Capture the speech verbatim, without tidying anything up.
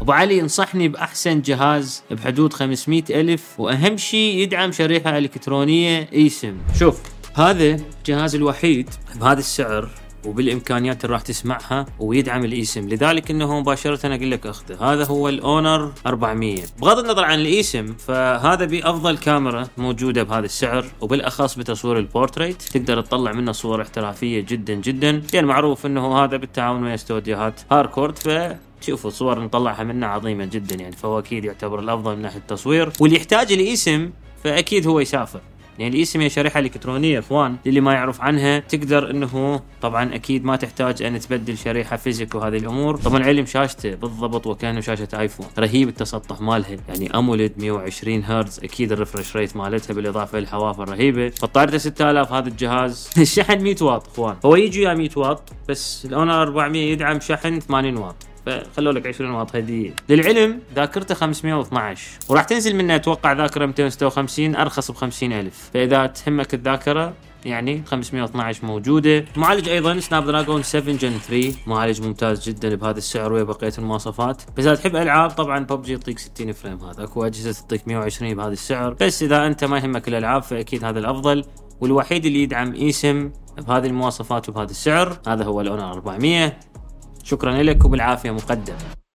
أبو علي ينصحني بأحسن جهاز بحدود خمسمية ألف، وأهم شيء يدعم شريحة إلكترونية ايسم. شوف هذا الجهاز الوحيد بهذا السعر وبالإمكانيات اللي راح تسمعها ويدعم الإيسم، لذلك إنه مباشرة أقول لك أخذه. هذا هو الأونر أربعمية. بغض النظر عن الإيسم، فهذا بأفضل كاميرا موجودة بهذا السعر، وبالأخص بتصوير البورتريت تقدر تطلع منه صور احترافية جدا جدا، يعني معروف إنه هذا بالتعاون مع استوديوهات هاركورد، ف شوفوا صور نطلعها منه عظيمة جدا يعني، فهو أكيد يعتبر الأفضل من ناحية التصوير. واللي يحتاج الإيسم فأكيد هو يسافر، يعني الإيسم هي شريحة إلكترونية اخوان، اللي ما يعرف عنها تقدر انه طبعا اكيد ما تحتاج ان تبدل شريحة فيزيك وهذه الامور. طبعا علم شاشته بالضبط وكانه شاشة ايفون، رهيب التسطح مالها، يعني اموليد مية وعشرين هرتز، اكيد الريفرش ريت مالتها بالاضافة للحوافر رهيبة. بطاريته ستة آلاف هذا الجهاز. الشحن مية واط اخوان، هو يجي يا مية واط، بس الاونر أربعمية يدعم شحن ثمانين واط، فخلوا لك عشرين واط هدية. للعلم ذاكرته خمسمية واثناشر، وراح تنزل منها اتوقع ذاكرة مئتين وستة وخمسين ارخص ب خمسين ألف، فاذا تهمك الذاكرة يعني خمسمية واثناشر موجودة. معالج ايضا سناب دراجون سبعة جن ثلاثة، معالج ممتاز جدا بهذا السعر وبقية المواصفات. بس اذا تحب العاب طبعا ببجي يعطيك ستين فريم، هذا اكو اجهزة تعطيك مية وعشرين بهذا السعر، بس اذا انت ما يهمك الالعاب فاكيد هذا الافضل، والوحيد اللي يدعم ايسم بهذه المواصفات وبهذا السعر هذا هو الاونر أربعمية. شكرا لك وبالعافية مقدم.